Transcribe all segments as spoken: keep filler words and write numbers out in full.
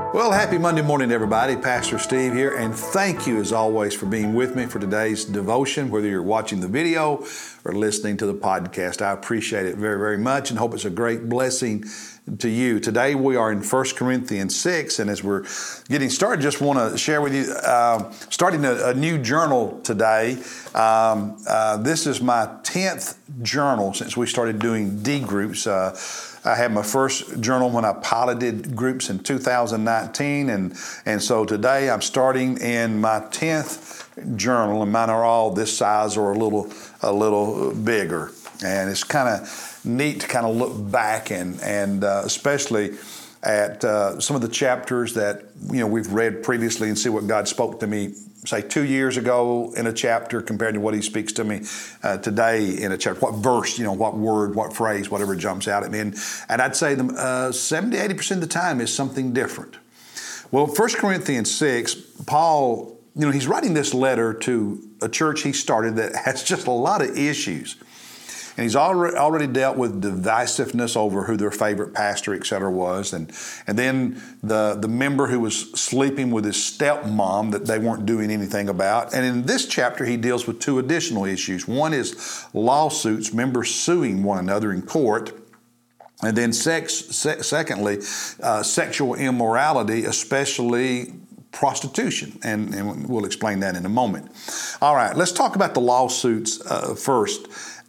Well, happy Monday morning, everybody. Pastor Steve here, and thank you as always for being with me for today's devotion, whether you're watching the video or listening to the podcast. I appreciate it very, very much and hope it's a great blessing to you. Today we are in First Corinthians six, and as we're getting started, just want to share with you, uh, starting a, a new journal today. Um, uh, this is my tenth journal since we started doing D groups. Uh, I had my first journal when I piloted groups in two thousand nineteen, and, and so today I'm starting in my tenth journal, and mine are all this size or a little a little bigger. And it's kind of neat to kind of look back and and uh, especially at uh, some of the chapters that you know we've read previously and see what God spoke to me, say two years ago in a chapter compared to what He speaks to me uh, today in a chapter. What verse, you know, what word, what phrase, whatever jumps out at me. And, and I'd say the, uh, seventy, eighty percent of the time is something different. Well, First Corinthians six, Paul, you know, he's writing this letter to a church he started that has just a lot of issues. And he's already, already dealt with divisiveness over who their favorite pastor, et cetera, was. And, and then the, the member who was sleeping with his stepmom that they weren't doing anything about. And in this chapter, he deals with two additional issues. One is lawsuits, members suing one another in court. And then sex, se- secondly, uh, sexual immorality, especially prostitution. And, and we'll explain that in a moment. All right, let's talk about the lawsuits uh, first.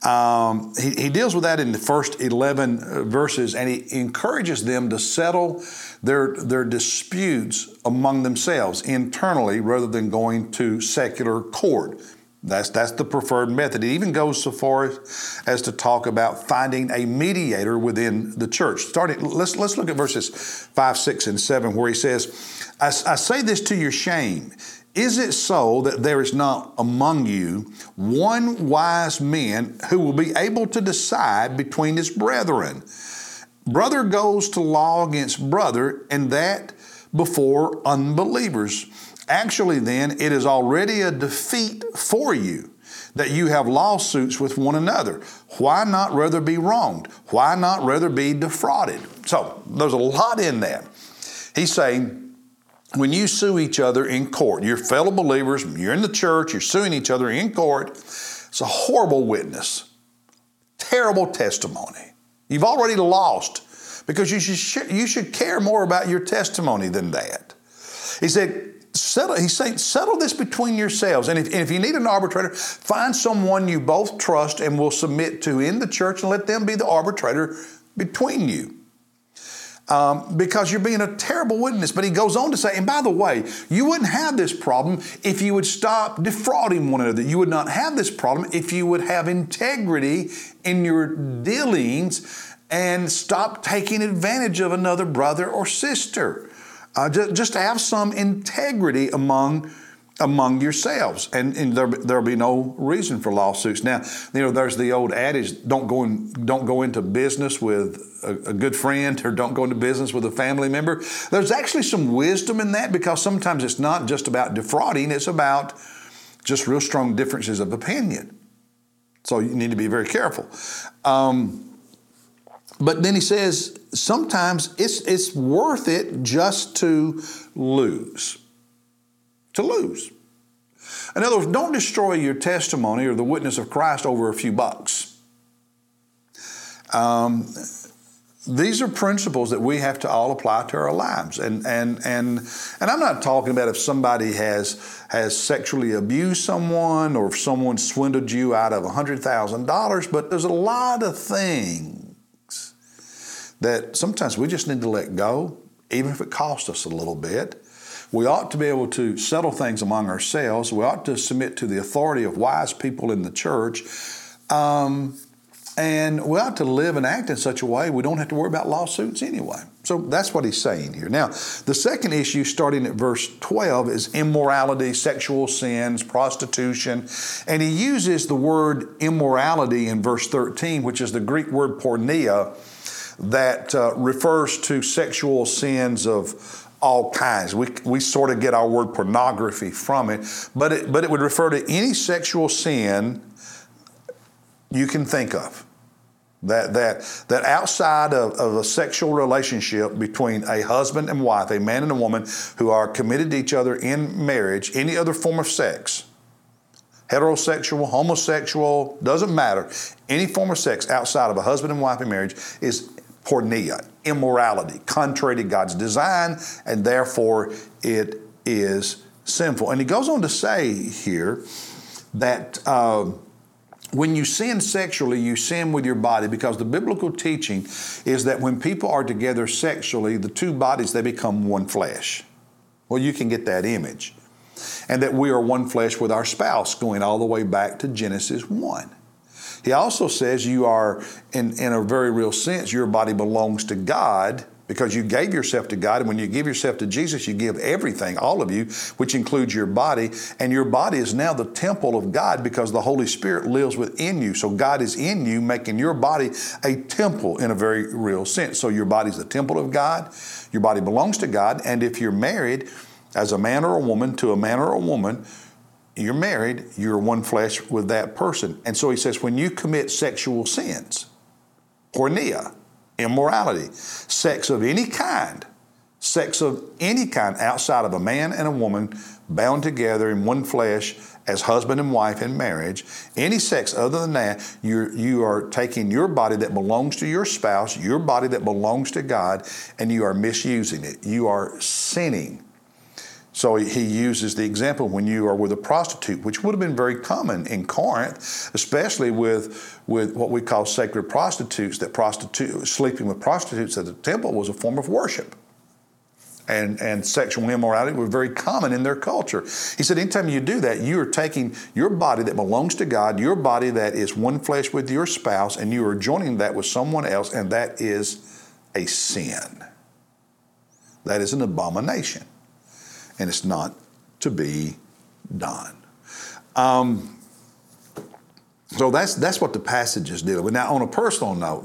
Um, he, he deals with that in the first eleven verses, and he encourages them to settle their, their disputes among themselves internally rather than going to secular court. That's, that's the preferred method. He even goes so far as, as to talk about finding a mediator within the church. Starting, let's, let's look at verses five, six, and seven, where he says, I, I say this to your shame. Is it so that there is not among you one wise man who will be able to decide between his brethren? Brother goes to law against brother, and that before unbelievers. Actually, then, it is already a defeat for you that you have lawsuits with one another. Why not rather be wronged? Why not rather be defrauded? So, there's a lot in that. He's saying, when you sue each other in court, you're fellow believers, you're in the church, you're suing each other in court, it's a horrible witness, terrible testimony. You've already lost because you should, you should care more about your testimony than that. He said, settle, he's saying, settle this between yourselves. And if, and if you need an arbitrator, find someone you both trust and will submit to in the church and let them be the arbitrator between you. Um, because you're being a terrible witness. But he goes on to say, and by the way, you wouldn't have this problem if you would stop defrauding one another. You would not have this problem if you would have integrity in your dealings and stop taking advantage of another brother or sister. Uh, just, just to have some integrity among among yourselves, and, and there there'll be no reason for lawsuits. Now, you know, there's the old adage: don't go in, don't go into business with a, a good friend, or don't go into business with a family member. There's actually some wisdom in that, because sometimes it's not just about defrauding; it's about just real strong differences of opinion. So you need to be very careful. Um, but then he says sometimes it's it's worth it just to lose. To lose. In other words, don't destroy your testimony or the witness of Christ over a few bucks. Um, these are principles that we have to all apply to our lives. And and and and I'm not talking about if somebody has has sexually abused someone or if someone swindled you out of one hundred thousand dollars, but there's a lot of things that sometimes we just need to let go, even if it costs us a little bit. We ought to be able to settle things among ourselves. We ought to submit to the authority of wise people in the church. Um, and we ought to live and act in such a way we don't have to worry about lawsuits anyway. So that's what he's saying here. Now, the second issue, starting at verse twelve, is immorality, sexual sins, prostitution. And he uses the word immorality in verse thirteen, which is the Greek word porneia, that uh, refers to sexual sins of all kinds. We we sort of get our word pornography from it, but it, but it would refer to any sexual sin you can think of. That, that, that outside of, of a sexual relationship between a husband and wife, a man and a woman who are committed to each other in marriage, any other form of sex, heterosexual, homosexual, doesn't matter, any form of sex outside of a husband and wife in marriage is porneia, immorality, contrary to God's design, and therefore it is sinful. And he goes on to say here that uh, when you sin sexually, you sin with your body, because the biblical teaching is that when people are together sexually, the two bodies, they become one flesh. Well, you can get that image. And that we are one flesh with our spouse, going all the way back to Genesis one. He also says you are, in, in a very real sense, your body belongs to God, because you gave yourself to God. And when you give yourself to Jesus, you give everything, all of you, which includes your body. And your body is now the temple of God, because the Holy Spirit lives within you. So God is in you, making your body a temple in a very real sense. So your body is the temple of God. Your body belongs to God. And if you're married as a man or a woman to a man or a woman, you're married, you're one flesh with that person. And so he says, when you commit sexual sins, porneia, immorality, sex of any kind, sex of any kind outside of a man and a woman bound together in one flesh as husband and wife in marriage, any sex other than that, you're, you are taking your body that belongs to your spouse, your body that belongs to God, and you are misusing it. You are sinning. So he uses the example when you are with a prostitute, which would have been very common in Corinth, especially with, with what we call sacred prostitutes, that prostitute, sleeping with prostitutes at the temple was a form of worship. And, and sexual immorality were very common in their culture. He said, anytime you do that, you are taking your body that belongs to God, your body that is one flesh with your spouse, and you are joining that with someone else, and that is a sin. That is an abomination. And it's not to be done. Um, so that's that's what the passage is dealing with. Now, on a personal note,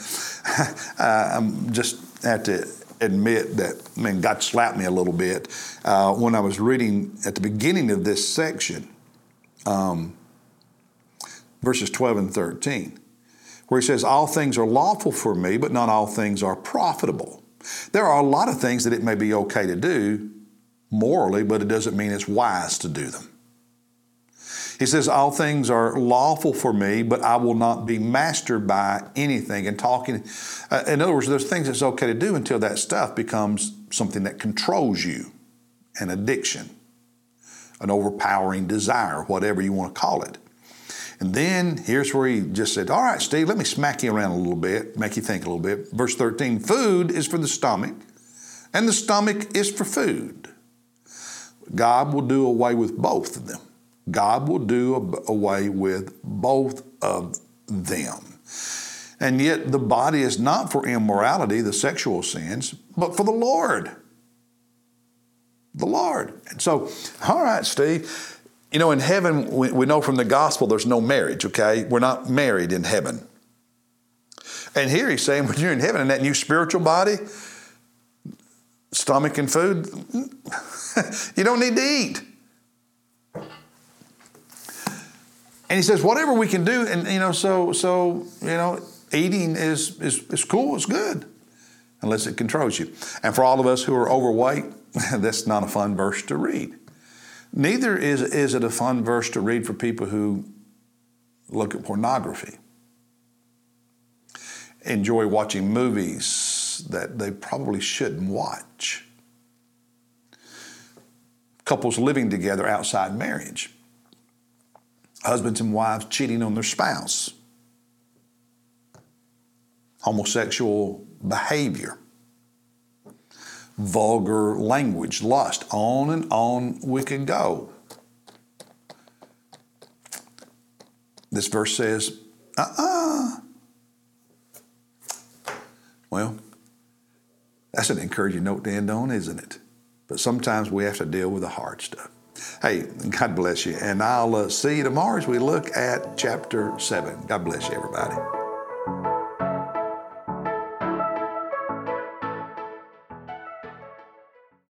I'm just have to admit that, I mean, God slapped me a little bit uh, when I was reading at the beginning of this section, um, verses twelve and thirteen, where he says, all things are lawful for me, but not all things are profitable. There are a lot of things that it may be okay to do morally, but it doesn't mean it's wise to do them. He says, all things are lawful for me, but I will not be mastered by anything. And talking, uh, in other words, there's things that's okay to do until that stuff becomes something that controls you, an addiction, an overpowering desire, whatever you want to call it. And then here's where he just said, all right, Steve, let me smack you around a little bit, make you think a little bit. Verse thirteen, food is for the stomach, and the stomach is for food. God will do away with both of them. God will do away with both of them. And yet the body is not for immorality, the sexual sins, but for the Lord. The Lord. And so, all right, Steve, you know, in heaven, we, we know from the gospel there's no marriage, okay? We're not married in heaven. And here he's saying, when you're in heaven in that new spiritual body, stomach and food, you don't need to eat. And he says, whatever we can do, and you know, so so you know, eating is is is cool, it's good, unless it controls you. And for all of us who are overweight, that's not a fun verse to read. Neither is is it a fun verse to read for people who look at pornography, enjoy watching movies that they probably shouldn't watch. Couples living together outside marriage. Husbands and wives cheating on their spouse. Homosexual behavior. Vulgar language, lust. On and on we could go. This verse says, uh-uh. Well, that's an encouraging note to end on, isn't it? But sometimes we have to deal with the hard stuff. Hey, God bless you. And I'll uh, see you tomorrow as we look at chapter seven. God bless you, everybody.